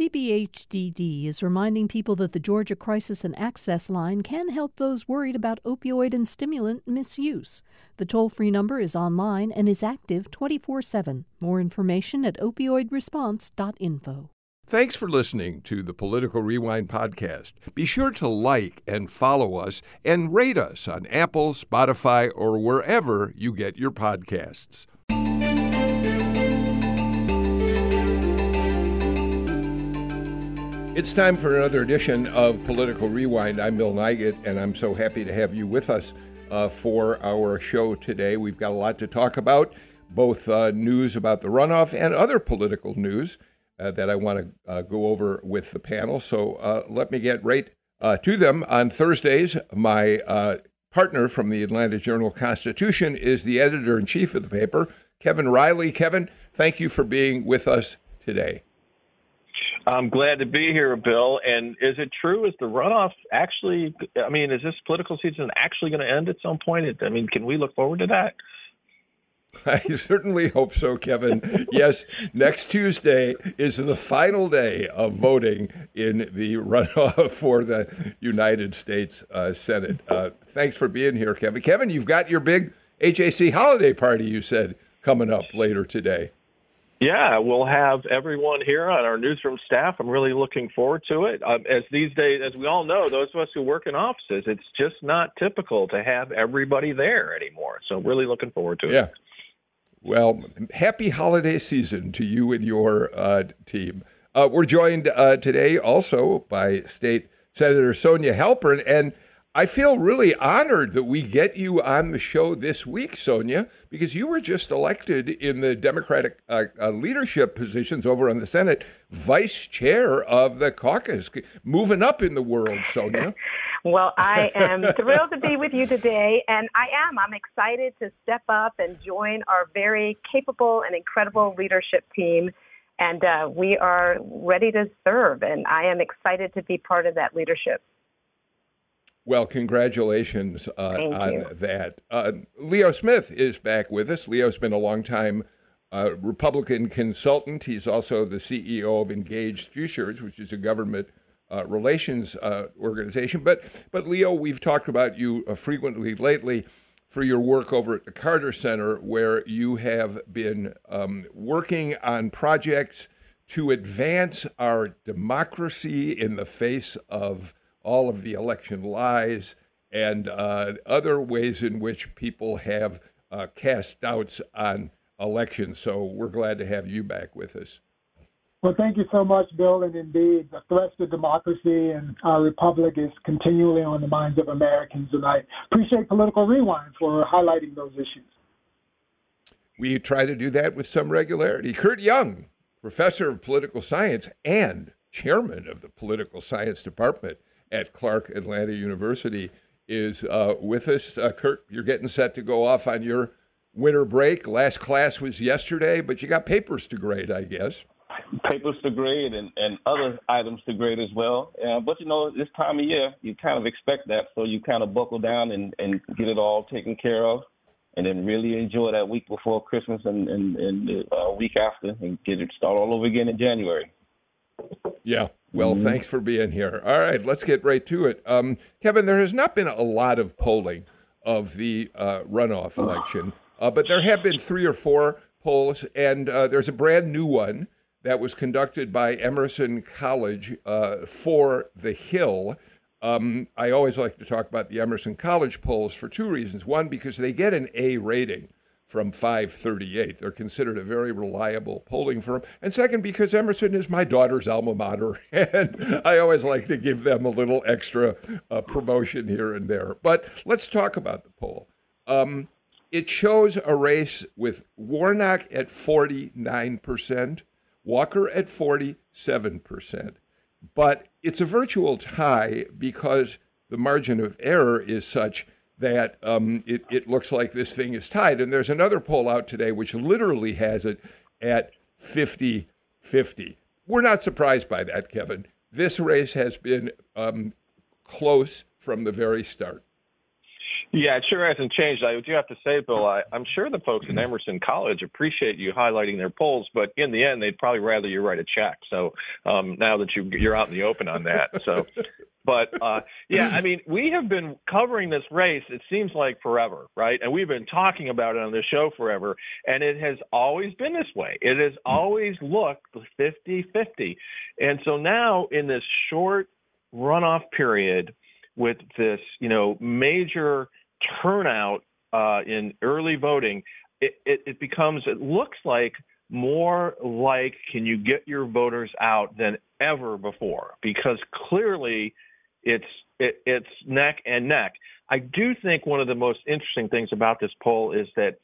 CBHDD is reminding people that the Georgia Crisis and Access Line can help those worried about opioid and stimulant misuse. The toll-free number is online and is active 24/7. More information at opioidresponse.info. Thanks for listening to the Political Rewind podcast. Be sure to like and follow us and rate us on Apple, Spotify, or wherever you get your podcasts. It's time for another edition of Political Rewind. I'm Bill Nigut, and I'm so happy to have you with us for our show today. We've got a lot to talk about, both news about the runoff and other political news that I want to go over with the panel. So let me get right to them. On Thursdays, my partner from the Atlanta Journal-Constitution is the editor-in-chief of the paper, Kevin Riley. Kevin, thank you for being with us today. I'm glad to be here, Bill. And is it true? Is the runoff actually, is this political season actually going to end at some point? Can we look forward to that? I certainly hope so, Kevin. Yes, next Tuesday is the final day of voting in the runoff for the United States Senate. Thanks for being here, Kevin. Kevin, you've got your big AJC holiday party, you said, coming up later today. Yeah, we'll have everyone here on our newsroom staff. I'm really looking forward to it. As these days, as we all know, those of us who work in offices, it's just not typical to have everybody there anymore. So really looking forward to it. Yeah. Well, happy holiday season to you and your team. We're joined today also by State Senator Sonia Halpern, and I feel really honored that we get you on the show this week, Sonia, because you were just elected in the Democratic leadership positions over on the Senate, vice chair of the caucus, moving up in the world, Sonia. Well, I am thrilled to be with you today, and I'm excited to step up and join our very capable and incredible leadership team, and we are ready to serve, and I am excited to be part of that leadership. Well, congratulations on that. Leo Smith is back with us. Leo's been a longtime Republican consultant. He's also the CEO of Engaged Futures, which is a government relations organization. But Leo, we've talked about you frequently lately for your work over at the Carter Center, where you have been working on projects to advance our democracy in the face of all of the election lies and other ways in which people have cast doubts on elections. So we're glad to have you back with us. Well, thank you so much, Bill. And indeed, the threats to democracy and our republic is continually on the minds of Americans. And I appreciate Political Rewind for highlighting those issues. We try to do that with some regularity. Kurt Young, professor of political science and chairman of the political science department at Clark Atlanta University, is with us. Kurt, you're getting set to go off on your winter break. Last class was yesterday, but you got papers to grade, I guess. Papers to grade and other items to grade as well. But, this time of year, you kind of expect that, so you kind of buckle down and get it all taken care of, and then really enjoy that week before Christmas and the week after, and get it start all over again in January. Yeah. Well, thanks for being here. All right, let's get right to it. Kevin, there has not been a lot of polling of the runoff election, but there have been 3 or 4 polls, and there's a brand new one that was conducted by Emerson College for The Hill. I always like to talk about the Emerson College polls for 2 reasons. One, because they get an A rating from 538. They're considered a very reliable polling firm. And second, because Emerson is my daughter's alma mater, and I always like to give them a little extra promotion here and there. But let's talk about the poll. It shows a race with Warnock at 49%, Walker at 47%. But it's a virtual tie because the margin of error is such that it looks like this thing is tied. And there's another poll out today which literally has it at 50-50. We're not surprised by that, Kevin. This race has been close from the very start. Yeah, it sure hasn't changed. I do have to say, Bill, I'm sure the folks at Emerson College appreciate you highlighting their polls, but in the end, they'd probably rather you write a check. So now that you're out in the open on that. So, but yeah, I mean, we have been covering this race, it seems like forever, right? And we've been talking about it on the show forever, and it has always been this way. It has always looked 50-50. And so now in this short runoff period with this, major turnout in early voting, it becomes, it looks like more like can you get your voters out than ever before, because clearly it's neck and neck. I do think one of the most interesting things about this poll is that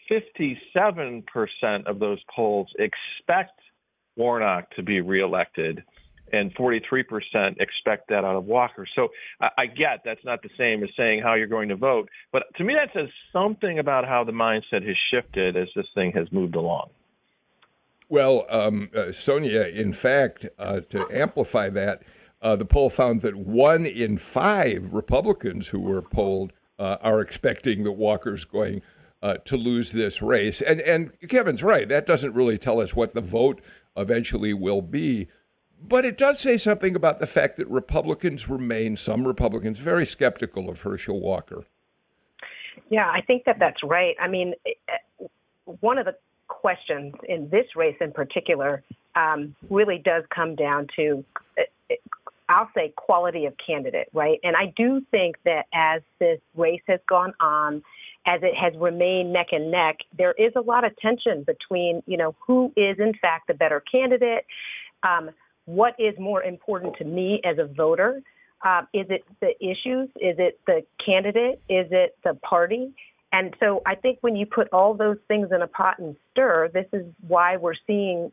57% of those polls expect Warnock to be reelected, and 43% expect that out of Walker. So I get that's not the same as saying how you're going to vote, but to me that says something about how the mindset has shifted as this thing has moved along. Well, Sonia, in fact, to amplify that, the poll found that 1 in 5 Republicans who were polled are expecting that Walker's going to lose this race. And Kevin's right. That doesn't really tell us what the vote eventually will be. But it does say something about the fact that some Republicans, very skeptical of Herschel Walker. Yeah, I think that's right. I mean, one of the questions in this race in particular really does come down to, I'll say, quality of candidate, right? And I do think that as this race has gone on, as it has remained neck and neck, there is a lot of tension between, who is in fact the better candidate. What is more important to me as a voter? Is it the issues? Is it the candidate? Is it the party? And so I think when you put all those things in a pot and stir, this is why we're seeing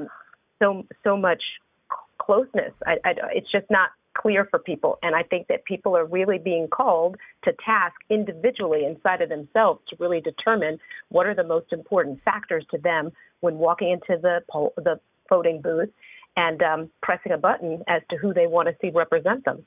so much closeness. It's just not clear for people. And I think that people are really being called to task individually inside of themselves to really determine what are the most important factors to them when walking into the voting booth and pressing a button as to who they want to see represent them.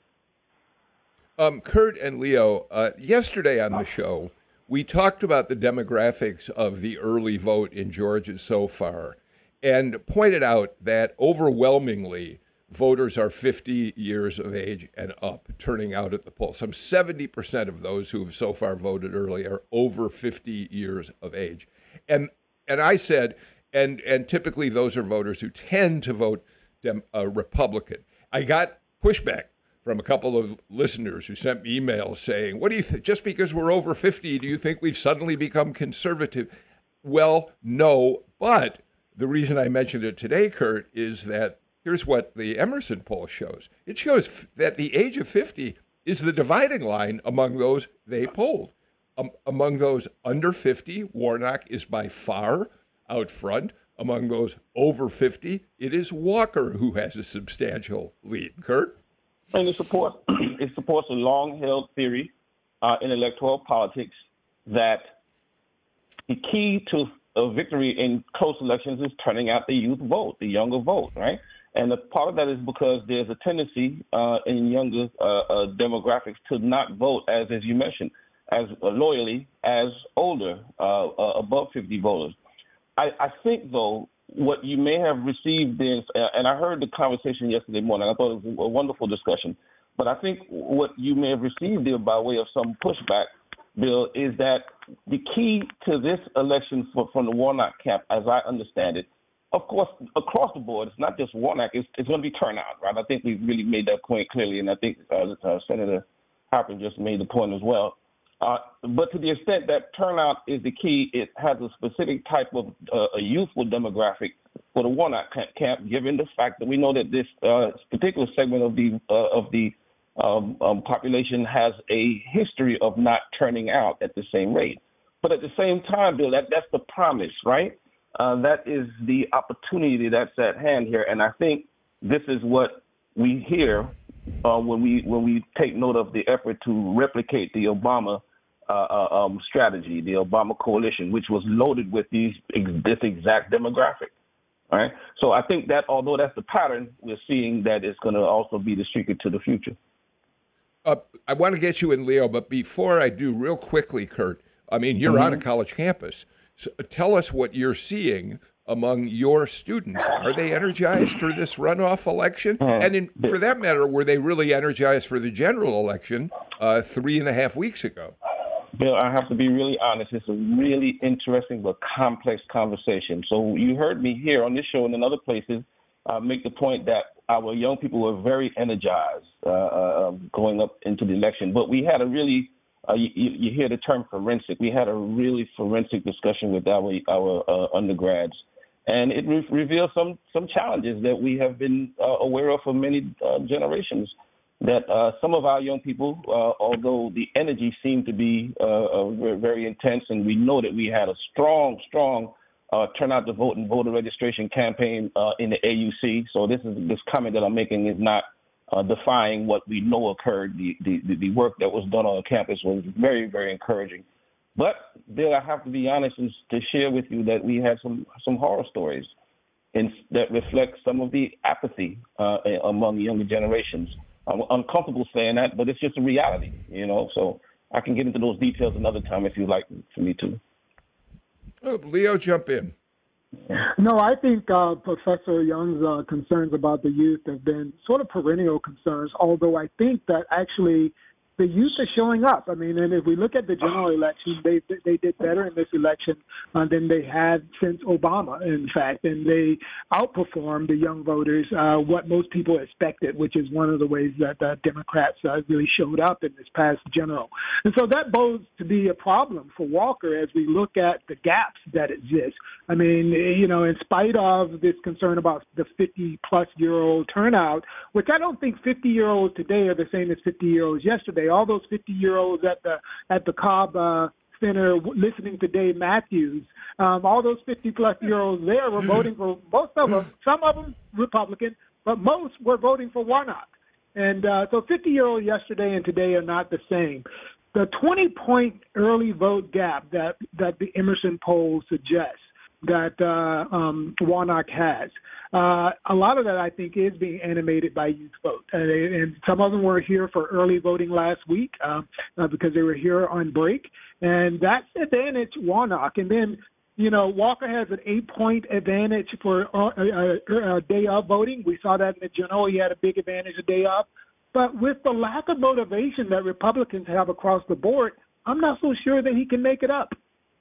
Kurt and Leo, yesterday on the show, we talked about the demographics of the early vote in Georgia so far and pointed out that overwhelmingly voters are 50 years of age and up turning out at the polls. Some 70% of those who have so far voted early are over 50 years of age. And I said, and typically those are voters who tend to vote Republican. I got pushback from a couple of listeners who sent me emails saying, what do you think? Just because we're over 50, do you think we've suddenly become conservative? Well, no, but the reason I mentioned it today, Kurt, is that here's what the Emerson poll shows. It shows that the age of 50 is the dividing line among those they polled. Among those under 50, Warnock is by far out front. Among those over 50, it is Walker who has a substantial lead. Kurt? And it supports a long-held theory in electoral politics that the key to a victory in close elections is turning out the youth vote, the younger vote, right? And a part of that is because there's a tendency in younger demographics to not vote, as you mentioned, as loyally as older, above 50 voters. I think, though, what you may have received is, and I heard the conversation yesterday morning, I thought it was a wonderful discussion, but I think what you may have received there by way of some pushback, Bill, is that the key to this election from the Warnock camp, as I understand it, of course, across the board, it's not just Warnock, it's going to be turnout, right? I think we've really made that point clearly, and I think Senator Harper just made the point as well. But to the extent that turnout is the key, it has a specific type of a youthful demographic for the Warnock camp, given the fact that we know that this particular segment of the population has a history of not turning out at the same rate. But at the same time, Bill, that's the promise, right? That is the opportunity that's at hand here, and I think this is what we hear when we take note of the effort to replicate the Obama strategy, the Obama coalition, which was loaded with this exact demographic. All right. So I think that although that's the pattern, we're seeing that it's going to also be the secret to the future. I want to get you in, Leo, but before I do, real quickly, Kurt, I mean, you're on a college campus. So tell us what you're seeing among your students. Are they energized for this runoff election? And for that matter, were they really energized for the general election 3.5 weeks ago? Bill, I have to be really honest. It's a really interesting but complex conversation. So you heard me here on this show and in other places make the point that our young people were very energized going up into the election. But we had a really, you hear the term forensic. We had a really forensic discussion with our undergrads. And it revealed some challenges that we have been aware of for many generations. That some of our young people, although the energy seemed to be very intense, and we know that we had a strong turnout to vote and voter registration campaign in the AUC. So this comment that I'm making is not defying what we know occurred. The work that was done on campus was very, very encouraging. But, Bill, I have to be honest and to share with you that we had some horror stories that reflect some of the apathy among younger generations. I'm uncomfortable saying that, but it's just a reality, So I can get into those details another time if you'd like for me to. Oh, Leo, jump in. No, I think Professor Young's concerns about the youth have been sort of perennial concerns, although I think that actually the youth are showing up. I mean, and if we look at the general election, they did better in this election than they had since Obama, in fact, and they outperformed the young voters, what most people expected, which is one of the ways that the Democrats really showed up in this past general. And so that bodes to be a problem for Walker as we look at the gaps that exist. I mean, in spite of this concern about the 50-plus-year-old turnout, which I don't think 50-year-olds today are the same as 50-year-olds yesterday. All those 50-year-olds at the Cobb Center listening to Dave Matthews, all those 50-plus-year-olds there were voting for most of them, some of them Republican, but most were voting for Warnock. And so 50-year-olds yesterday and today are not the same. The 20-point early vote gap that the Emerson poll suggests that Warnock has. A lot of that, I think, is being animated by youth vote. And some of them were here for early voting last week because they were here on break. And that's advantage Warnock. And then, Walker has an 8-point advantage for a day of voting. We saw that in the general. He had a big advantage a day of. But with the lack of motivation that Republicans have across the board, I'm not so sure that he can make it up.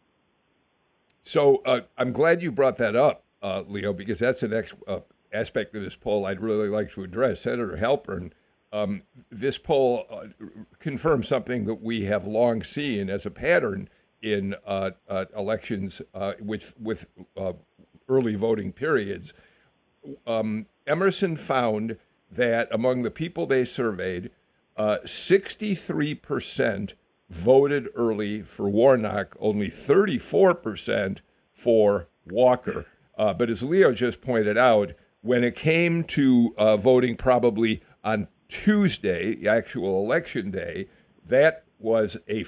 So I'm glad you brought that up, Leo, because that's the next aspect of this poll I'd really like to address. Senator Halpern, this poll confirms something that we have long seen as a pattern in elections with early voting periods. Emerson found that among the people they surveyed, 63% voted early for Warnock, only 34% for Walker. But as Leo just pointed out, when it came to voting probably on Tuesday, the actual election day, that was a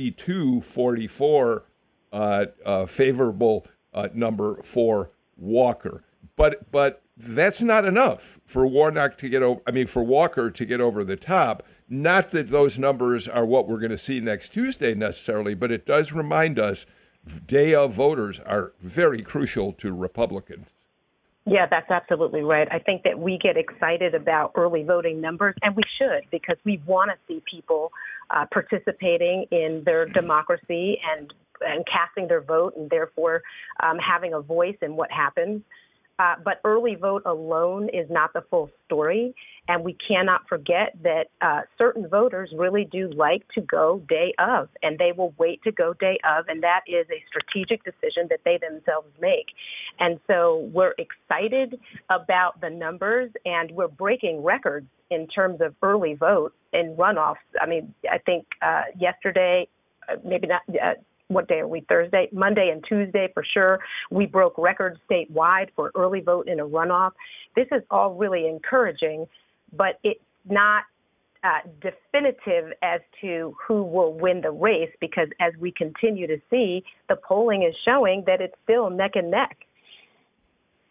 52-44 favorable number for Walker. But that's not enough for Warnock to get over. For Walker to get over the top. Not that those numbers are what we're going to see next Tuesday necessarily, but it does remind us day of voters are very crucial to Republicans. Yeah, that's absolutely right. I think that we get excited about early voting numbers, and we should, because we want to see people participating in their democracy and casting their vote, and therefore having a voice in what happens. But early vote alone is not the full story, and we cannot forget that certain voters really do like to go day of, and they will wait to go day of, and that is a strategic decision that they themselves make. And so we're excited about the numbers, and we're breaking records in terms of early vote and runoffs. I think yesterday, maybe not what day are we, Thursday? Monday and Tuesday for sure. We broke records statewide for early vote in a runoff. This is all really encouraging, but it's not definitive as to who will win the race, because as we continue to see, the polling is showing that it's still neck and neck.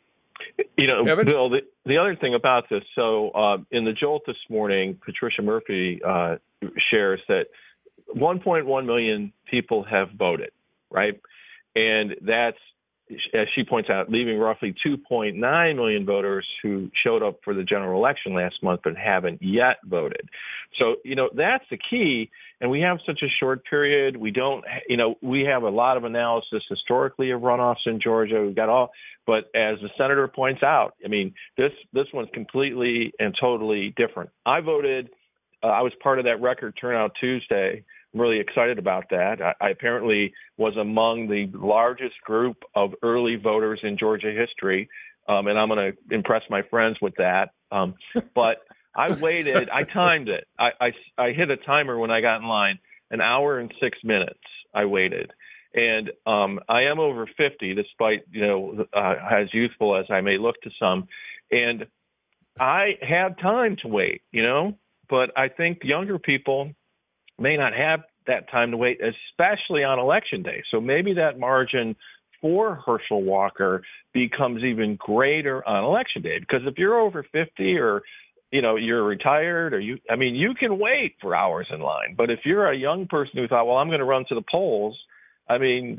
Kevin? Bill, the other thing about this, so in the Jolt this morning, Patricia Murphy shares that 1.1 million people have voted, right? And that's, as she points out, leaving roughly 2.9 million voters who showed up for the general election last month but haven't yet voted. So, that's the key. And we have such a short period. We don't, we have a lot of analysis historically of runoffs in Georgia. We've got all, but as the senator points out, I mean, this one's completely and totally different. I voted. I was part of that record turnout Tuesday. I'm really excited about that. I apparently was among the largest group of early voters in Georgia history, and I'm going to impress my friends with that. But I waited. I timed it. I hit a timer when I got in line, 1 hour and 6 minutes I waited. And I am over 50, despite, as youthful as I may look to some. And I had time to wait, but I think younger people may not have that time to wait, especially on election day. So maybe that margin for Herschel Walker becomes even greater on election day, because if you're over 50 or, you're retired or you can wait for hours in line. But if you're a young person who thought, well, I'm going to run to the polls, I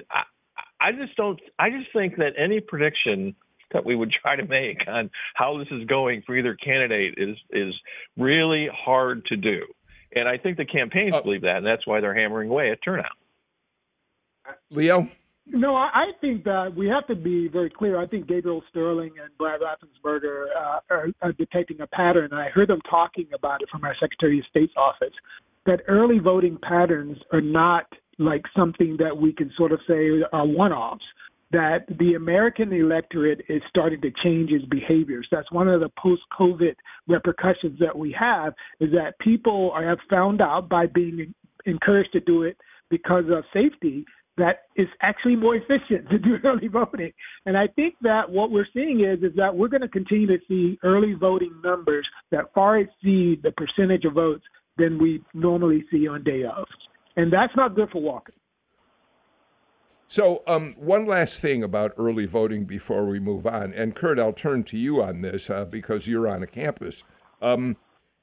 just think that any prediction that we would try to make on how this is going for either candidate is really hard to do. And I think the campaigns believe that, and that's why they're hammering away at turnout. Leo? No, I think that we have to be very clear. I think Gabriel Sterling and Brad Raffensperger are detecting a pattern. I heard them talking about it from our Secretary of State's office, that early voting patterns are not like something that we can sort of say are one-offs, that the American electorate is starting to change its behaviors. That's one of the post-COVID repercussions that we have, is that people have found out by being encouraged to do it because of safety that it's actually more efficient to do early voting. And I think that what we're seeing is that we're going to continue to see early voting numbers that far exceed the percentage of votes than we normally see on day of. And that's not good for Walker. So one last thing about early voting before we move on. And Kurt, I'll turn to you on this because you're on a campus. There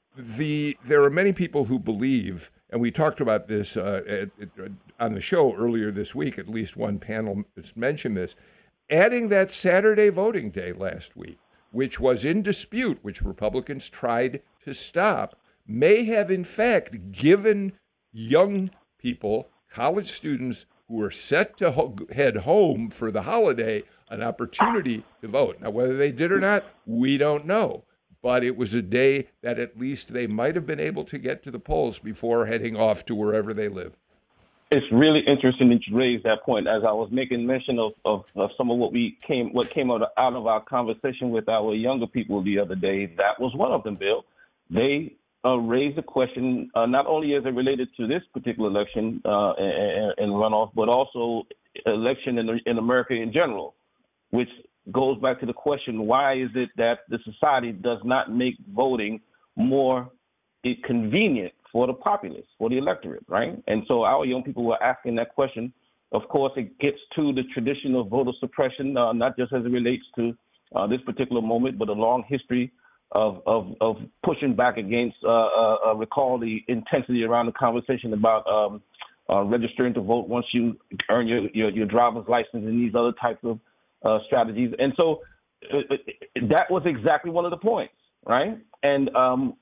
are many people who believe, and we talked about this on the show earlier this week, at least one panel mentioned this, adding that Saturday voting day last week, which was in dispute, which Republicans tried to stop, may have in fact given young people, college students who are set to head home for the holiday, an opportunity to vote. Now, whether they did or not, we don't know. But it was a day that at least they might have been able to get to the polls before heading off to wherever they live. It's really interesting that you raised that point. As I was making mention of some of what came out of our conversation with our younger people the other day, that was one of them, Bill. They raised the question, not only as it related to this particular election and runoff, but also election in America in general, which goes back to the question, why is it that the society does not make voting more convenient for the populace, for the electorate, right? And so our young people were asking that question. Of course, it gets to the tradition of voter suppression, not just as it relates to this particular moment, but a long history of pushing back against, recall the intensity around the conversation about registering to vote once you earn your driver's license and these other types of strategies. And so that was exactly one of the points, right? And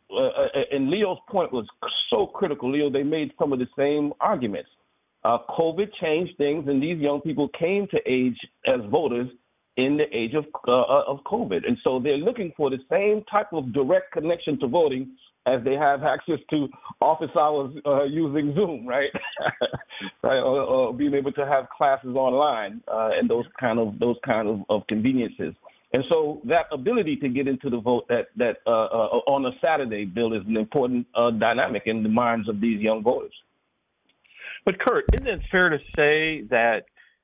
Leo's point was so critical. Leo, they made some of the same arguments. COVID changed things, and these young people came to age as voters in the age of COVID. And so they're looking for the same type of direct connection to voting as they have access to office hours using Zoom, right? Right, or being able to have classes online and those kind of conveniences. And so that ability to get into the vote that on a Saturday, Bill, is an important dynamic in the minds of these young voters. But Kurt, isn't it fair to say that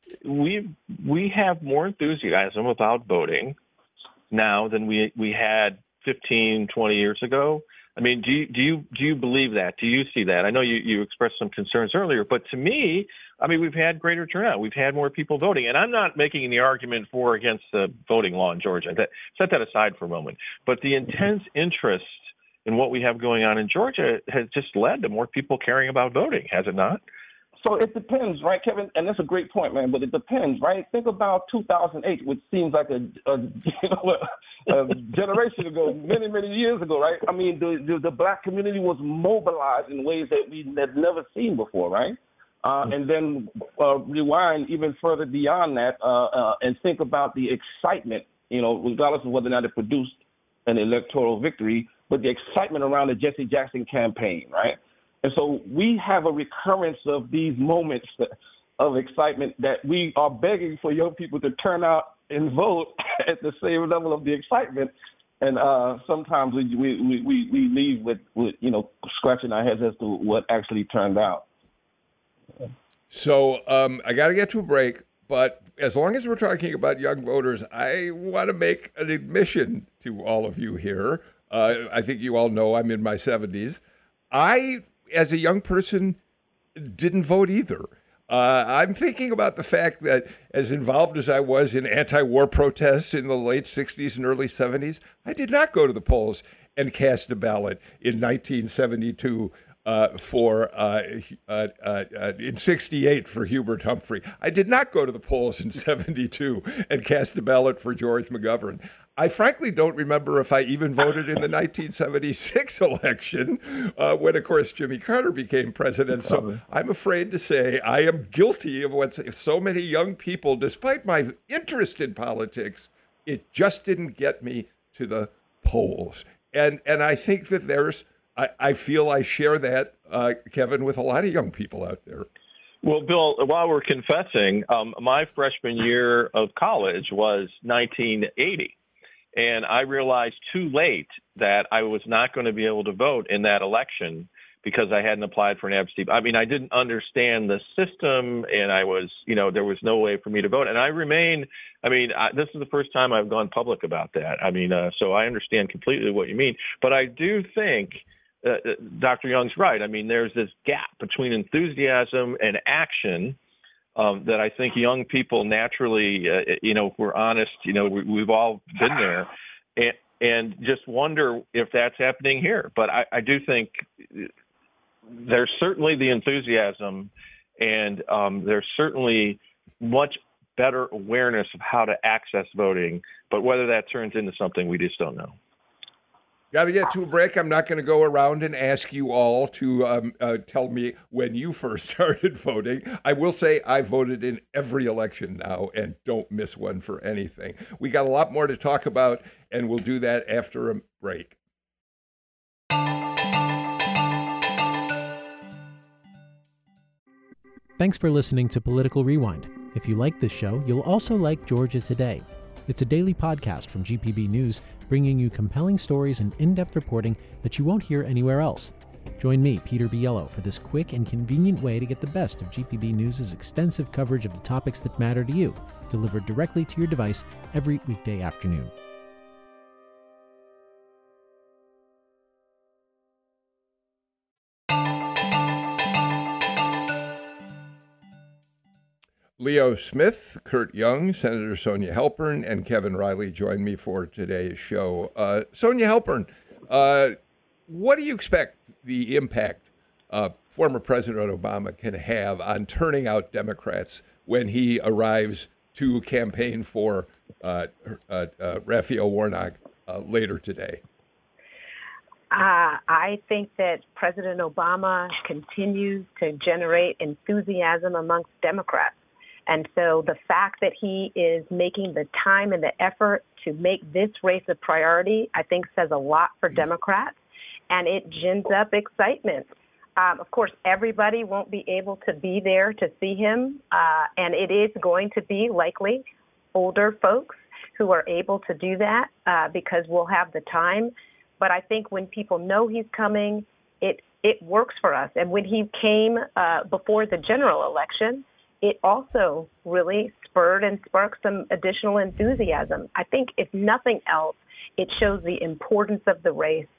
we have more enthusiasm about voting now than we had 15, 20 years ago? I mean, do you believe that? Do you see that? I know you expressed some concerns earlier, but to me, I mean, we've had greater turnout. We've had more people voting, and I'm not making the argument for or against the voting law in Georgia. Set that aside for a moment. But the intense interest in what we have going on in Georgia has just led to more people caring about voting, has it not? So it depends, right, Kevin? And that's a great point, man. But it depends, right? Think about 2008, which seems like a generation ago, many years ago, right? I mean, the black community was mobilized in ways that we had never seen before, right? And then rewind even further beyond that and think about the excitement, regardless of whether or not it produced an electoral victory, but the excitement around the Jesse Jackson campaign, right? And so we have a recurrence of these moments of excitement that we are begging for young people to turn out and vote at the same level of the excitement. And sometimes we leave with scratching our heads as to what actually turned out. So I got to get to a break, but as long as we're talking about young voters, I want to make an admission to all of you here. I think you all know I'm in my 70s. I, as a young person, didn't vote either. I'm thinking about the fact that as involved as I was in anti-war protests in the late 60s and early 70s, I did not go to the polls and cast a ballot in 1972 in 68 for Hubert Humphrey. I did not go to the polls in 72 and cast a ballot for George McGovern. I frankly don't remember if I even voted in the 1976 election when, of course, Jimmy Carter became president. So I'm afraid to say I am guilty of what so many young people, despite my interest in politics, it just didn't get me to the polls. And I think that I feel I share that, Kevin, with a lot of young people out there. Well, Bill, while we're confessing, my freshman year of college was 1980. And I realized too late that I was not going to be able to vote in that election because I hadn't applied for an absentee. I mean, I didn't understand the system, and I was, there was no way for me to vote. And this is the first time I've gone public about that. So I understand completely what you mean. But I do think Dr. Young's right. I mean, there's this gap between enthusiasm and action that I think young people naturally, if we're honest, we've all been there, and just wonder if that's happening here. But I do think there's certainly the enthusiasm, and there's certainly much better awareness of how to access voting. But whether that turns into something, we just don't know. Got to get to a break. I'm not going to go around and ask you all to tell me when you first started voting. I will say I voted in every election now and don't miss one for anything. We got a lot more to talk about, and we'll do that after a break. Thanks for listening to Political Rewind. If you like this show, you'll also like Georgia Today. It's a daily podcast from GPB News, bringing you compelling stories and in-depth reporting that you won't hear anywhere else. Join me, Peter Biello, for this quick and convenient way to get the best of GPB News' extensive coverage of the topics that matter to you, delivered directly to your device every weekday afternoon. Leo Smith, Kurt Young, Senator Sonia Halpern, and Kevin Riley join me for today's show. Sonia Halpern, what do you expect the impact former President Obama can have on turning out Democrats when he arrives to campaign for Raphael Warnock later today? I think that President Obama continues to generate enthusiasm amongst Democrats. And so the fact that he is making the time and the effort to make this race a priority, I think says a lot for Democrats, and it gins up excitement. Of course, everybody won't be able to be there to see him, and it is going to be likely older folks who are able to do that because we'll have the time. But I think when people know he's coming, it works for us. And when he came before the general election, it also really spurred and sparked some additional enthusiasm. I think if nothing else, it shows the importance of the race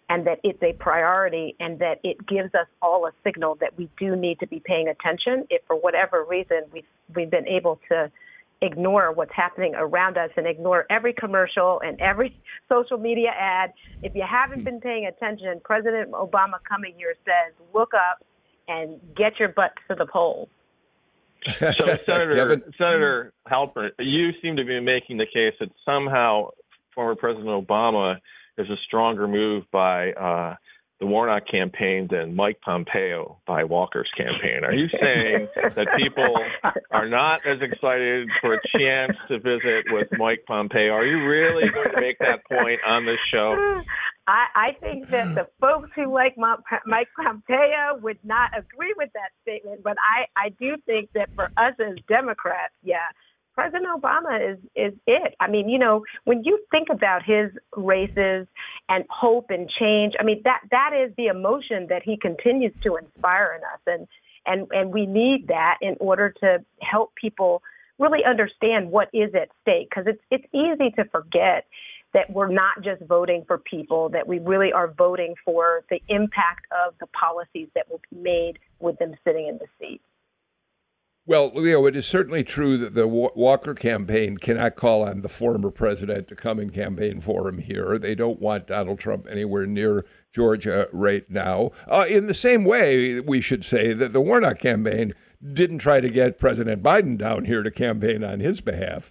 and that it's a priority, and that it gives us all a signal that we do need to be paying attention if for whatever reason we've been able to ignore what's happening around us and ignore every commercial and every social media ad. If you haven't been paying attention, President Obama coming here says, look up and get your butt to the polls. So, Senator Halpern, you seem to be making the case that somehow former President Obama is a stronger move by the Warnock campaign than Mike Pompeo by Walker's campaign. Are you saying that people are not as excited for a chance to visit with Mike Pompeo? Are you really going to make that point on this show? I think that the folks who like Mike Pompeo would not agree with that statement, but I do think that for us as Democrats, President Obama is it. I mean, when you think about his races and hope and change, I mean, that is the emotion that he continues to inspire in us. And we need that in order to help people really understand what is at stake, because it's easy to forget that we're not just voting for people, that we really are voting for the impact of the policies that will be made with them sitting in the seat. Well, Leo, it is certainly true that the Walker campaign cannot call on the former president to come and campaign for him here. They don't want Donald Trump anywhere near Georgia right now. In the same way, we should say that the Warnock campaign didn't try to get President Biden down here to campaign on his behalf.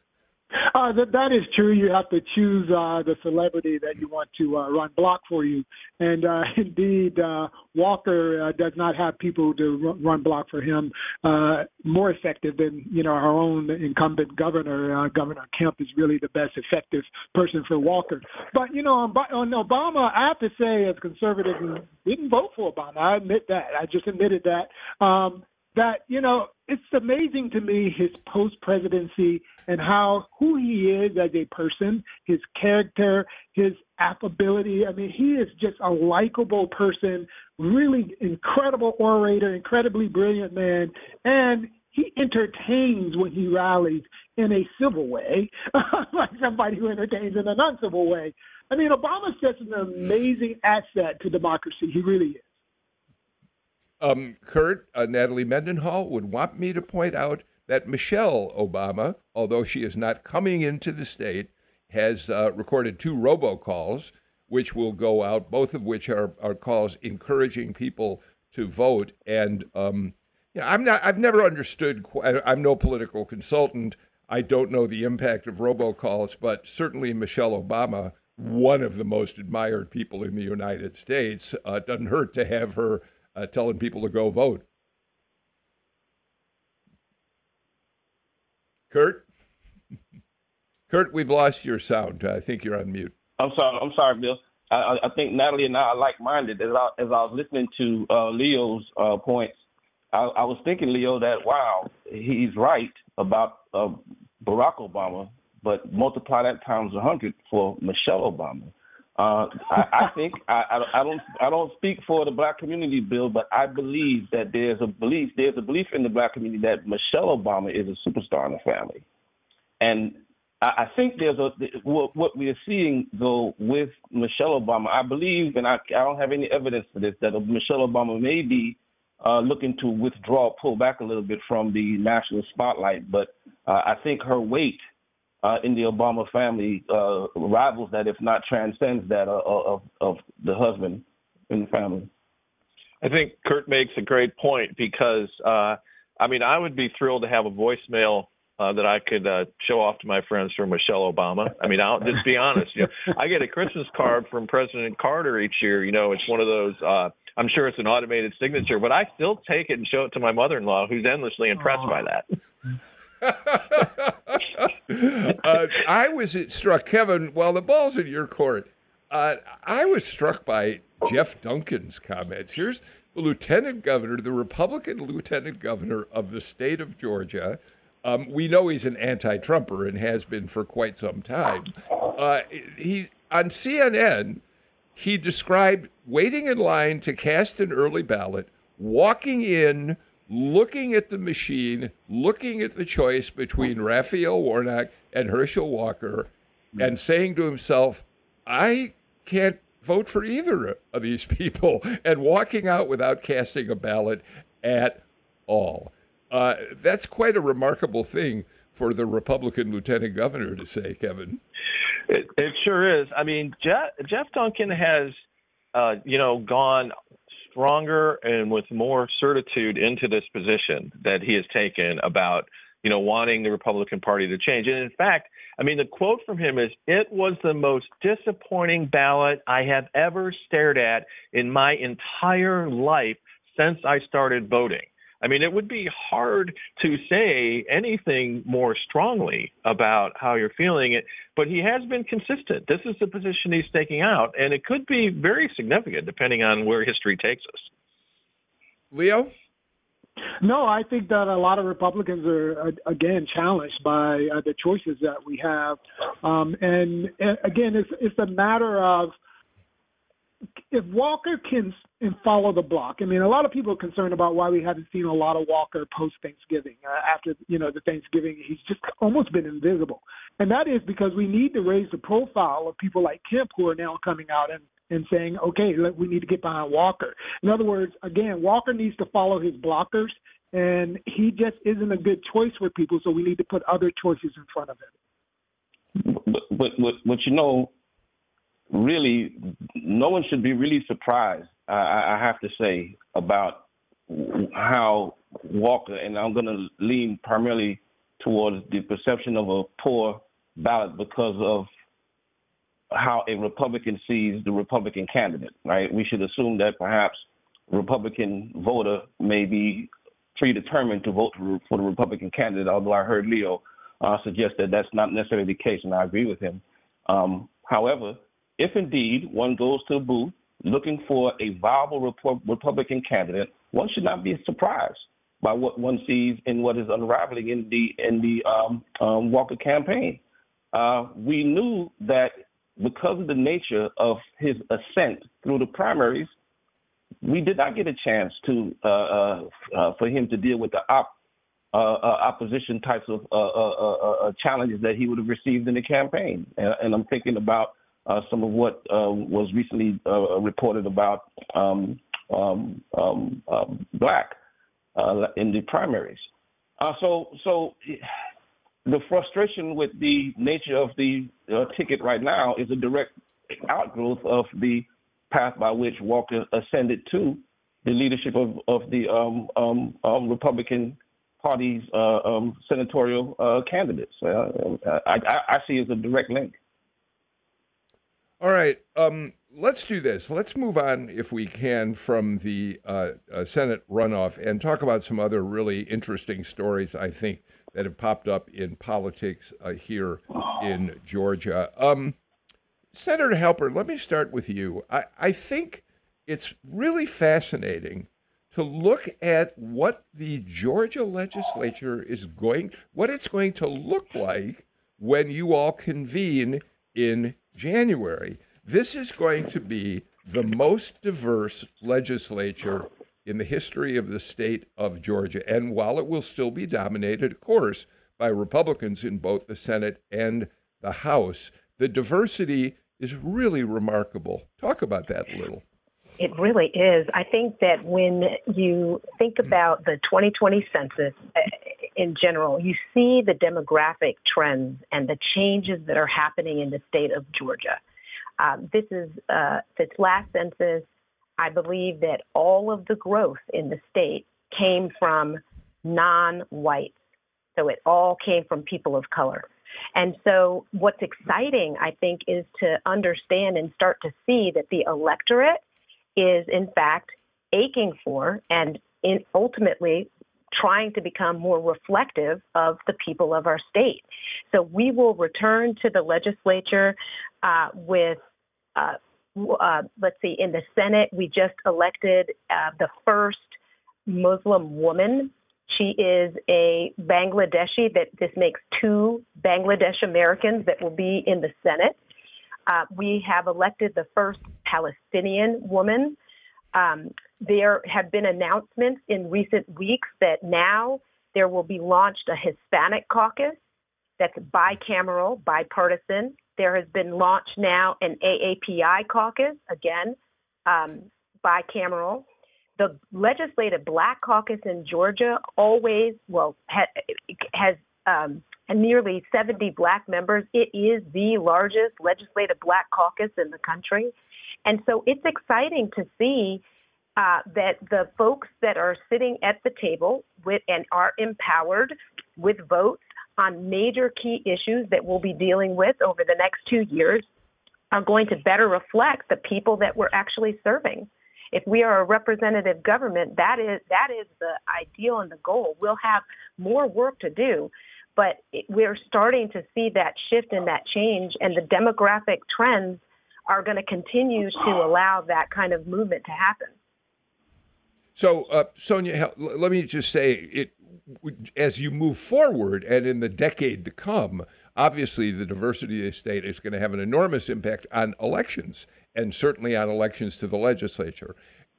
That is true. You have to choose the celebrity that you want to run block for you. And indeed, Walker does not have people to run block for him more effective than, our own incumbent governor. Governor Kemp is really the best effective person for Walker. But, on Obama, I have to say, as conservative, didn't vote for Obama. I admit that. I just admitted that. It's amazing to me, his post-presidency and who he is as a person, his character, his affability. I mean, he is just a likable person, really incredible orator, incredibly brilliant man, and he entertains when he rallies in a civil way, like somebody who entertains in a non-civil way. I mean, Obama's just an amazing asset to democracy. He really is. Kurt, Natalie Mendenhall would want me to point out that Michelle Obama, although she is not coming into the state, has recorded 2 robocalls, which will go out, both of which are calls encouraging people to vote. And I've never understood. I'm no political consultant. I don't know the impact of robocalls, but certainly Michelle Obama, one of the most admired people in the United States, doesn't hurt to have her telling people to go vote. Kurt, we've lost your sound. I think you're on mute. I'm sorry, Bill. I think Natalie and I are like-minded. As I was listening to Leo's points, I was thinking, Leo, that, wow, he's right about Barack Obama, but multiply that times 100 for Michelle Obama. I think I don't speak for the black community, Bill, but I believe that there's a belief in the black community that Michelle Obama is a superstar in the family, and I think what we are seeing though with Michelle Obama. I believe, and I don't have any evidence for this, that Michelle Obama may be looking to pull back a little bit from the national spotlight, but I think her weight in the Obama family rivals that, if not transcends that, of the husband in the family. I think Kurt makes a great point because, I would be thrilled to have a voicemail that I could show off to my friends from Michelle Obama. I mean, I'll just be honest. I get a Christmas card from President Carter each year. It's one of those, I'm sure it's an automated signature, but I still take it and show it to my mother-in-law, who's endlessly impressed by that. I was struck, Kevin, while the ball's in your court, I was struck by Jeff Duncan's comments. Here's the lieutenant governor, the Republican lieutenant governor of the state of Georgia. We know he's an anti-Trumper and has been for quite some time. He on CNN, he described waiting in line to cast an early ballot, walking in, looking at the machine, looking at the choice between Raphael Warnock and Herschel Walker, and saying to himself, I can't vote for either of these people and walking out without casting a ballot at all. That's quite a remarkable thing for the Republican lieutenant governor to say, Kevin. It sure is. I mean, Jeff Duncan has, gone stronger and with more certitude into this position that he has taken about, wanting the Republican Party to change. And in fact, I mean, the quote from him is, "It was the most disappointing ballot I have ever stared at in my entire life since I started voting." I mean, it would be hard to say anything more strongly about how you're feeling it, but he has been consistent. This is the position he's taking out, and it could be very significant depending on where history takes us. Leo? No, I think that a lot of Republicans are, again, challenged by the choices that we have. And again, it's a matter of if Walker can follow the block. I mean, a lot of people are concerned about why we haven't seen a lot of Walker post-Thanksgiving. After, the Thanksgiving, he's just almost been invisible. And that is because we need to raise the profile of people like Kemp who are now coming out and saying, okay, we need to get behind Walker. In other words, again, Walker needs to follow his blockers, and he just isn't a good choice for people, so we need to put other choices in front of him. But really, no one should be really surprised, I have to say, about how Walker, and I'm going to lean primarily towards the perception of a poor ballot because of how a Republican sees the Republican candidate, right? We should assume that perhaps a Republican voter may be predetermined to vote for the Republican candidate, although I heard Leo suggest that that's not necessarily the case, and I agree with him. However, if indeed one goes to the booth looking for a viable Republican candidate, one should not be surprised by what one sees in what is unraveling in the Walker campaign. We knew that because of the nature of his ascent through the primaries, we did not get a chance to for him to deal with the opposition types of challenges that he would have received in the campaign. And I'm thinking about some of what was recently reported about Black in the primaries. So the frustration with the nature of the ticket right now is a direct outgrowth of the path by which Walker ascended to the leadership of the Republican Party's senatorial candidates. I see it as a direct link. All right, let's do this. Let's move on, if we can, from the Senate runoff and talk about some other really interesting stories, I think, that have popped up in politics here in Georgia. Senator Halpern, let me start with you. I think it's really fascinating to look at what the Georgia legislature what it's going to look like when you all convene in January. This is going to be the most diverse legislature in the history of the state of Georgia. And while it will still be dominated, of course, by Republicans in both the Senate and the House, the diversity is really remarkable. Talk about that a little. It really is. I think that when you think about the 2020 census in general, you see the demographic trends and the changes that are happening in the state of Georgia. This last census, I believe that all of the growth in the state came from non-whites. So it all came from people of color. And so what's exciting, I think, is to understand and start to see that the electorate is, in fact, aching for and ultimately trying to become more reflective of the people of our state. So we will return to the legislature with let's see, in the Senate, we just elected the first Muslim woman. She is a Bangladeshi. This makes 2 Bangladesh Americans that will be in the Senate. We have elected the first Palestinian woman. There have been announcements in recent weeks that now there will be launched a Hispanic caucus that's bicameral, bipartisan, There has been launched now an AAPI caucus, again, bicameral. The Legislative Black Caucus in Georgia has nearly 70 Black members. It is the largest Legislative Black Caucus in the country. And so it's exciting to see that the folks that are sitting at the table and are empowered with votes on major key issues that we'll be dealing with over the next 2 years are going to better reflect the people that we're actually serving. If we are a representative government, that is the ideal and the goal. We'll have more work to do, but we're starting to see that shift and that change, and the demographic trends are going to continue to allow that kind of movement to happen. So, Sonia, let me just say, as you move forward and in the decade to come, obviously the diversity of the state is going to have an enormous impact on elections, and certainly on elections to the legislature.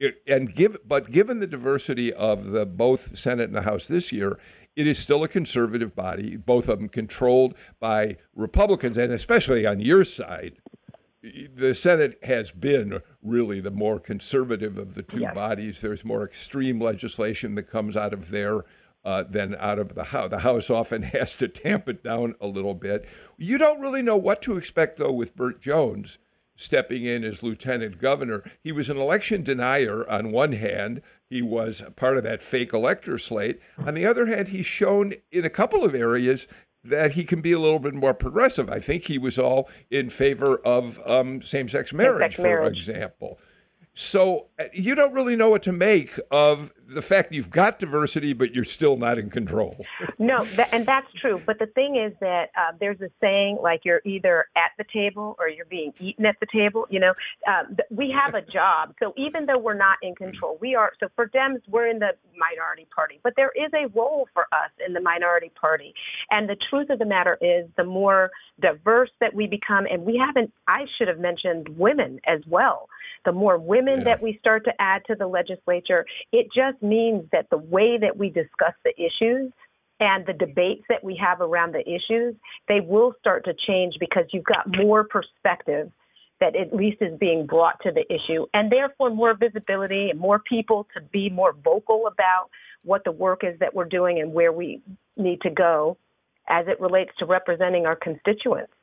But given the diversity of both Senate and the House this year, it is still a conservative body, both of them controlled by Republicans, and especially on your side, the Senate has been really the more conservative of the two bodies. There's more extreme legislation that comes out of there than out of the House. The House often has to tamp it down a little bit. You don't really know what to expect, though, with Burt Jones stepping in as lieutenant governor. He was an election denier on one hand. He was part of that fake elector slate. On the other hand, he's shown in a couple of areas that he can be a little bit more progressive. I think he was all in favor of same-sex marriage, for example. So you don't really know what to make of the fact you've got diversity, but you're still not in control. No, and that's true. But the thing is that there's a saying, like, you're either at the table or you're being eaten at the table. You know, we have a job. So even though we're not in control, we are. So for Dems, we're in the minority party. But there is a role for us in the minority party. And the truth of the matter is, the more diverse that we become, and I should have mentioned women as well. The more women that we start to add to the legislature, it just means that the way that we discuss the issues and the debates that we have around the issues, they will start to change because you've got more perspective that at least is being brought to the issue, and therefore more visibility and more people to be more vocal about what the work is that we're doing and where we need to go as it relates to representing our constituents.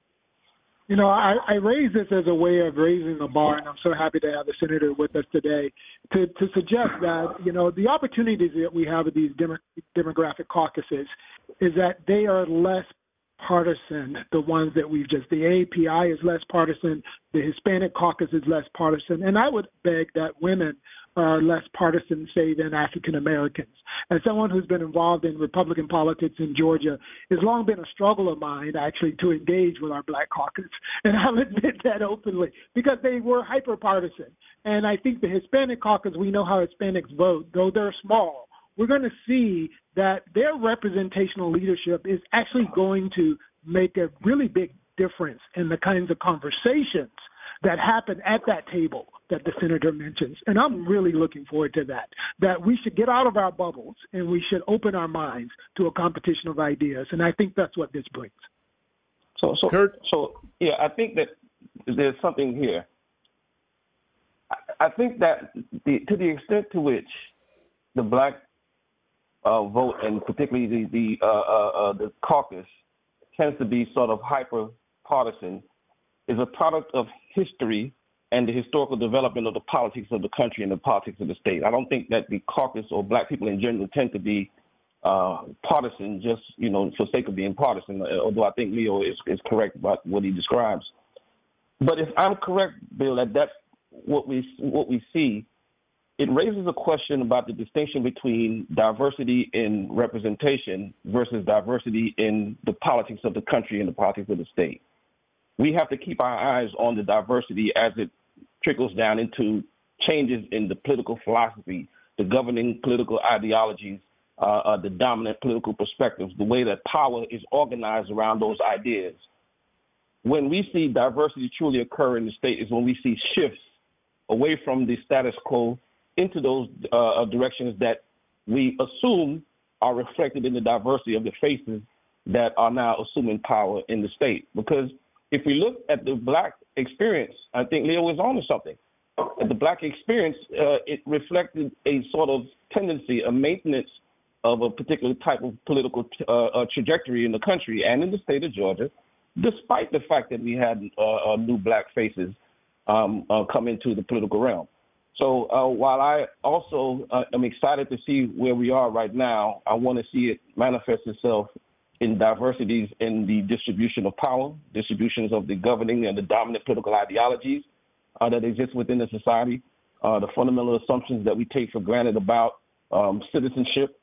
You know, I raise this as a way of raising the bar, and I'm so happy to have the senator with us today to suggest that, you know, the opportunities that we have with these demographic caucuses is that they are less partisan, the ones that the AAPI is less partisan, the Hispanic caucus is less partisan, and I would beg that women are less partisan, say, than African Americans. As someone who's been involved in Republican politics in Georgia, it's long been a struggle of mine, actually, to engage with our Black caucus. And I'll admit that openly, because they were hyper-partisan. And I think the Hispanic caucus, we know how Hispanics vote, though they're small. We're going to see that their representational leadership is actually going to make a really big difference in the kinds of conversations that happen at that table that the senator mentions. And I'm really looking forward to that we should get out of our bubbles and we should open our minds to a competition of ideas. And I think that's what this brings. So yeah, I think that there's something here. I think that to the extent to which the Black vote, and particularly the caucus, tends to be sort of hyper partisan, is a product of history and the historical development of the politics of the country and the politics of the state. I don't think that the caucus or Black people in general tend to be partisan just, you know, for sake of being partisan, although I think Leo is correct about what he describes. But if I'm correct, Bill, that's what we see, it raises a question about the distinction between diversity in representation versus diversity in the politics of the country and the politics of the state. We have to keep our eyes on the diversity as it trickles down into changes in the political philosophy, the governing political ideologies, the dominant political perspectives, the way that power is organized around those ideas. When we see diversity truly occur in the state is when we see shifts away from the status quo into those directions that we assume are reflected in the diversity of the faces that are now assuming power in the state. Because if we look at the black experience, I think Leo was on to something. The black experience, it reflected a sort of tendency, a maintenance of a particular type of political trajectory in the country and in the state of Georgia, despite the fact that we had new black faces come into the political realm. So while I also am excited to see where we are right now, I want to see it manifest itself in diversities in the distribution of power, distributions of the governing and the dominant political ideologies that exist within the society, the fundamental assumptions that we take for granted about citizenship,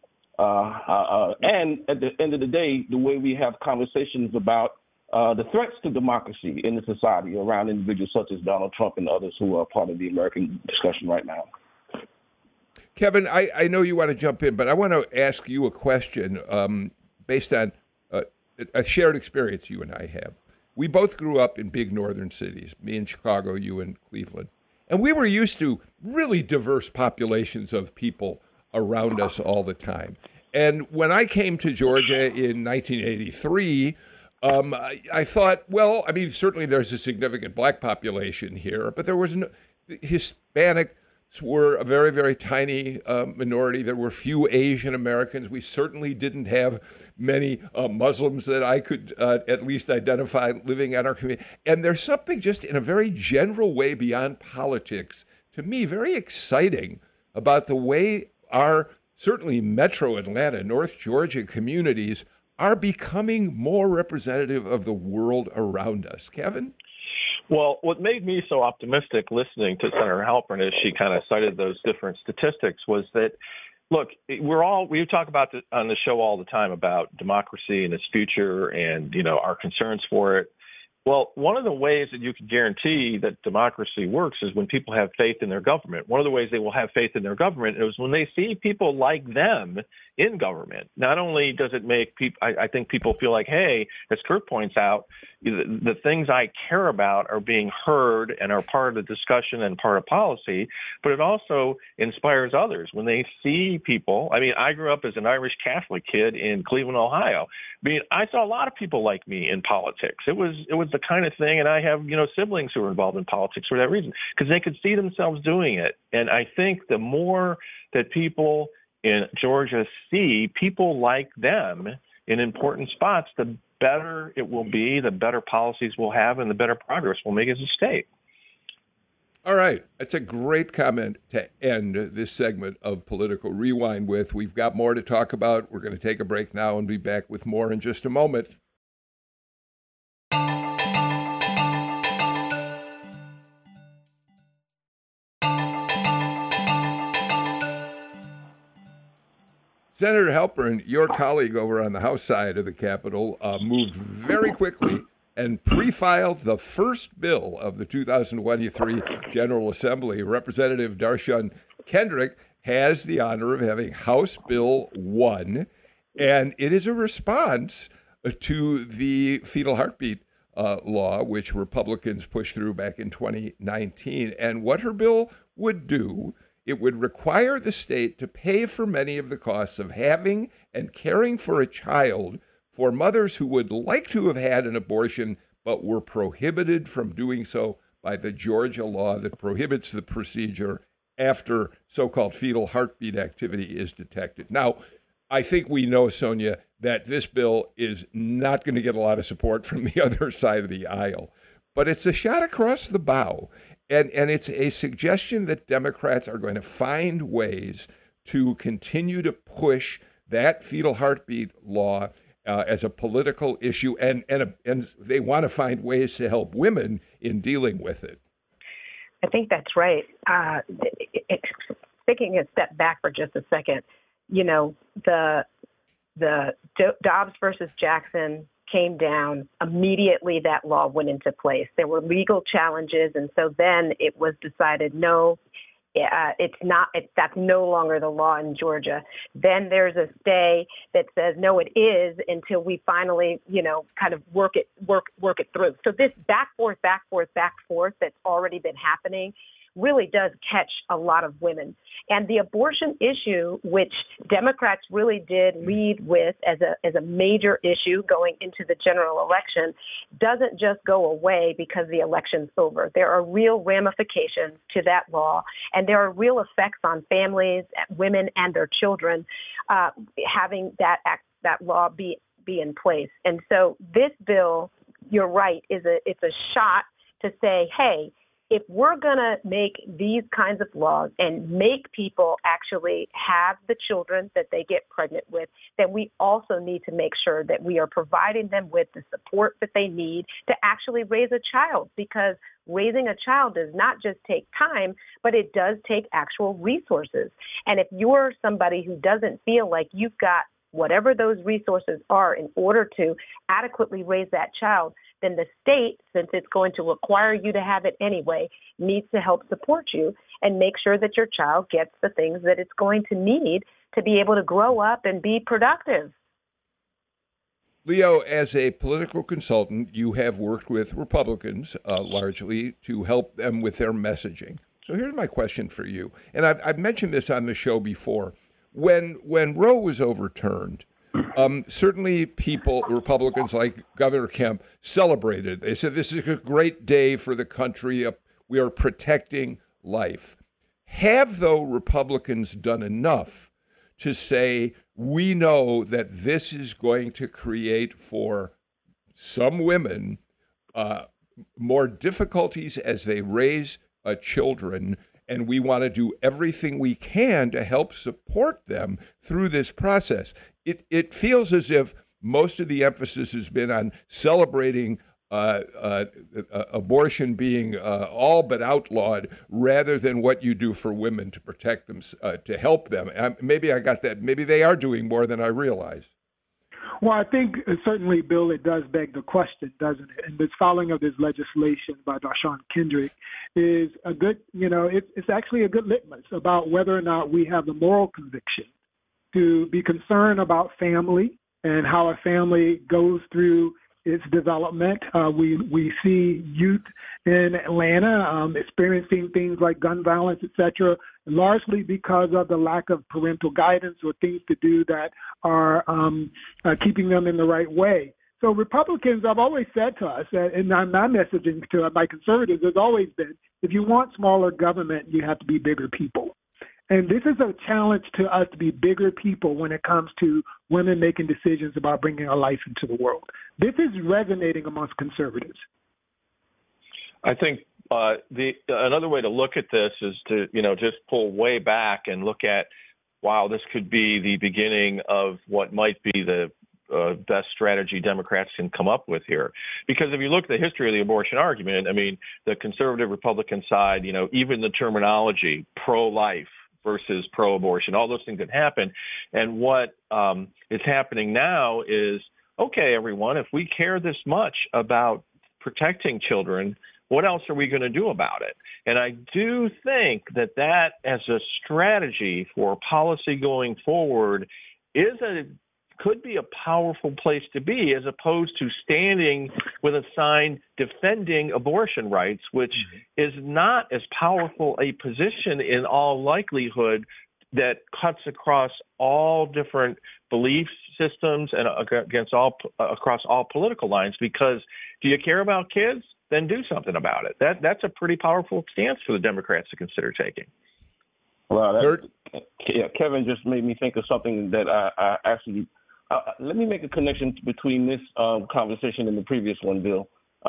and at the end of the day, the way we have conversations about the threats to democracy in the society around individuals such as Donald Trump and others who are part of the American discussion right now. Kevin, I know you want to jump in, but I want to ask you a question based on a shared experience you and I have. We both grew up in big northern cities, me in Chicago, you in Cleveland. And we were used to really diverse populations of people around us all the time. And when I came to Georgia in 1983, I thought, well, I mean, certainly there's a significant black population here, but there was no, Hispanics were a very, very tiny minority. There were few Asian Americans. We certainly didn't have many Muslims that I could at least identify living in our community. And there's something just in a very general way beyond politics, to me, very exciting about the way our certainly metro Atlanta, North Georgia communities are becoming more representative of the world around us. Kevin? Well, what made me so optimistic listening to Senator Halpern as she kind of cited those different statistics was that, look, we talk about on the show all the time about democracy and its future and, you know, our concerns for it. Well, one of the ways that you can guarantee that democracy works is when people have faith in their government. One of the ways they will have faith in their government is when they see people like them in government. Not only does it make people, I think people feel like, hey, as Kurt points out, the things I care about are being heard and are part of the discussion and part of policy, but it also inspires others. When they see people, I mean, I grew up as an Irish Catholic kid in Cleveland, Ohio. I mean, I saw a lot of people like me in politics. It was the kind of thing, and I have, you know, siblings who are involved in politics for that reason, because they could see themselves doing it. And I think the more that people in Georgia see people like them in important spots, the better it will be, the better policies we'll have, and the better progress we'll make as a state. All right. That's a great comment to end this segment of Political Rewind with. We've got more to talk about. We're going to take a break now and be back with more in just a moment. Senator Halpern, your colleague over on the House side of the Capitol, moved very quickly and pre-filed the first bill of the 2023 General Assembly. Representative Dar'shun Kendrick has the honor of having House Bill 1, and it is a response to the fetal heartbeat law, which Republicans pushed through back in 2019. And what her bill would do, it would require the state to pay for many of the costs of having and caring for a child for mothers who would like to have had an abortion but were prohibited from doing so by the Georgia law that prohibits the procedure after so-called fetal heartbeat activity is detected. Now, I think we know, Sonia, that this bill is not going to get a lot of support from the other side of the aisle, but it's a shot across the bow. And it's a suggestion that Democrats are going to find ways to continue to push that fetal heartbeat law as a political issue, and they want to find ways to help women in dealing with it. I think that's right. Taking a step back for just a second, you know, the Dobbs versus Jackson came down, immediately that law went into place. There were legal challenges, and so then it was decided, no, that's no longer the law in Georgia. Then there's a stay that says, no, it is, until we finally, you know, kind of work it through. So this back forth that's already been happening really does catch a lot of women. And the abortion issue, which Democrats really did lead with as a major issue going into the general election, doesn't just go away because the election's over. There are real ramifications to that law, and there are real effects on families, women, and their children having that law be in place. And so this bill, you're right, it's a shot to say, hey, if we're going to make these kinds of laws and make people actually have the children that they get pregnant with, then we also need to make sure that we are providing them with the support that they need to actually raise a child, because raising a child does not just take time, but it does take actual resources. And if you're somebody who doesn't feel like you've got whatever those resources are in order to adequately raise that child, then the state, since it's going to require you to have it anyway, needs to help support you and make sure that your child gets the things that it's going to need to be able to grow up and be productive. Leo, as a political consultant, you have worked with Republicans largely to help them with their messaging. So here's my question for you. And I've mentioned this on the show before. When Roe was overturned, certainly Republicans like Governor Kemp celebrated. They said, this is a great day for the country. We are protecting life. Have, though, Republicans done enough to say, we know that this is going to create for some women more difficulties as they raise children, and we want to do everything we can to help support them through this process? It feels as if most of the emphasis has been on celebrating abortion being all but outlawed, rather than what you do for women to protect them, to help them. Maybe I got that. Maybe they are doing more than I realize. Well, I think certainly, Bill, it does beg the question, doesn't it? And this filing of this legislation by Darshan Kendrick is a good, it's actually a good litmus about whether or not we have the moral conviction to be concerned about family and how a family goes through its development. We see youth in Atlanta experiencing things like gun violence, et cetera, largely because of the lack of parental guidance or things to do that are keeping them in the right way. So Republicans, I've always said to us, and my messaging to my conservatives has always been, if you want smaller government, you have to be bigger people. And this is a challenge to us to be bigger people when it comes to women making decisions about bringing a life into the world. This is resonating amongst conservatives. I think another way to look at this is to, just pull way back and look at, wow, this could be the beginning of what might be the best strategy Democrats can come up with here. Because if you look at the history of the abortion argument, I mean, the conservative Republican side, even the terminology pro-life versus pro-abortion, all those things that happen. And what is happening now is, okay, everyone, if we care this much about protecting children, what else are we going to do about it? And I do think that as a strategy for policy going forward could be a powerful place to be, as opposed to standing with a sign defending abortion rights, which is not as powerful a position in all likelihood that cuts across all different belief systems and across all political lines. Because do you care about kids? Then do something about it. That's a pretty powerful stance for the Democrats to consider taking. Well, Kevin just made me think of something that I actually. Let me make a connection between this conversation and the previous one, Bill.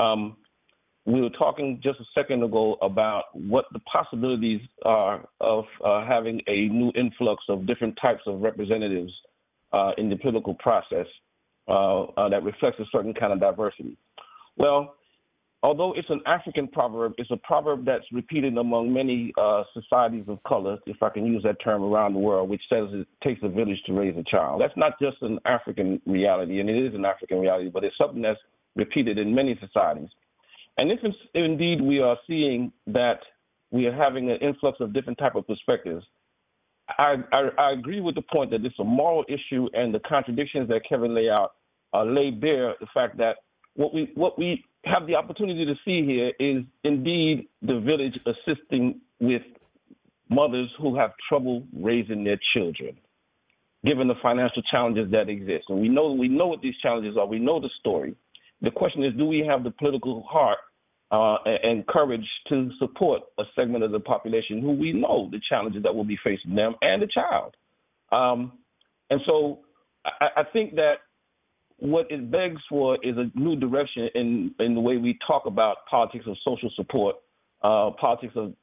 We were talking just a second ago about what the possibilities are of having a new influx of different types of representatives in the political process that reflects a certain kind of diversity. Well, although it's an African proverb, it's a proverb that's repeated among many societies of color, if I can use that term, around the world, which says it takes a village to raise a child. That's not just an African reality, and it is an African reality, but it's something that's repeated in many societies. And if indeed we are seeing that we are having an influx of different type of perspectives, I agree with the point that it's a moral issue, and the contradictions that Kevin lay bare the fact that what we have the opportunity to see here is indeed the village assisting with mothers who have trouble raising their children, given the financial challenges that exist. And we know what these challenges are. We know the story. The question is, do we have the political heart and courage to support a segment of the population who we know the challenges that will be facing them and the child? And so I think that what it begs for is a new direction in the way we talk about politics of social support, politics of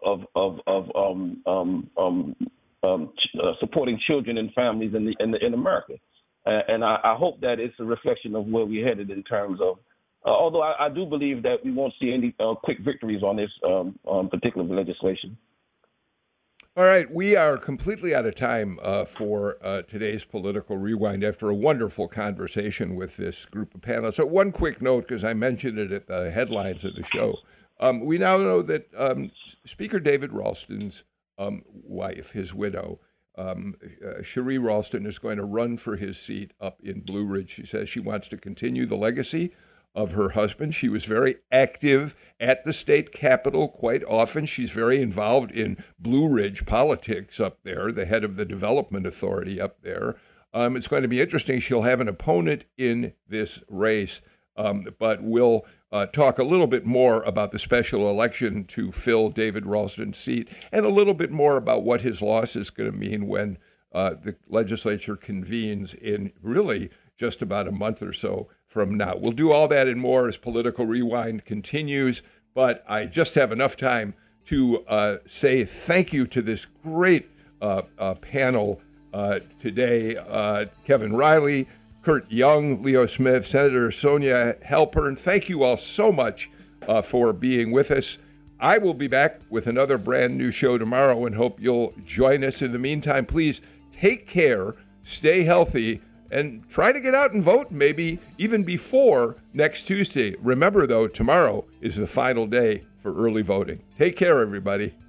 supporting children and families in America. And I hope that it's a reflection of where we're headed in terms of, although I do believe that we won't see any quick victories on this particular legislation. All right, we are completely out of time for today's Political Rewind after a wonderful conversation with this group of panelists. So one quick note, because I mentioned it at the headlines of the show. We now know that Speaker David Ralston's wife, his widow, Cherie Ralston, is going to run for his seat up in Blue Ridge. She says she wants to continue the legacy of her husband. She was very active at the state capitol quite often. She's very involved in Blue Ridge politics up there, the head of the development authority up there. It's going to be interesting. She'll have an opponent in this race, but we'll talk a little bit more about the special election to fill David Ralston's seat and a little bit more about what his loss is going to mean when the legislature convenes in really just about a month or so from now. We'll do all that and more as Political Rewind continues, but I just have enough time to say thank you to this great panel today. Kevin Riley, Kurt Young, Leo Smith, Senator Sonia Halpern. Thank you all so much for being with us. I will be back with another brand new show tomorrow and hope you'll join us. In the meantime, please take care, stay healthy, and try to get out and vote, maybe even before next Tuesday. Remember, though, tomorrow is the final day for early voting. Take care, everybody.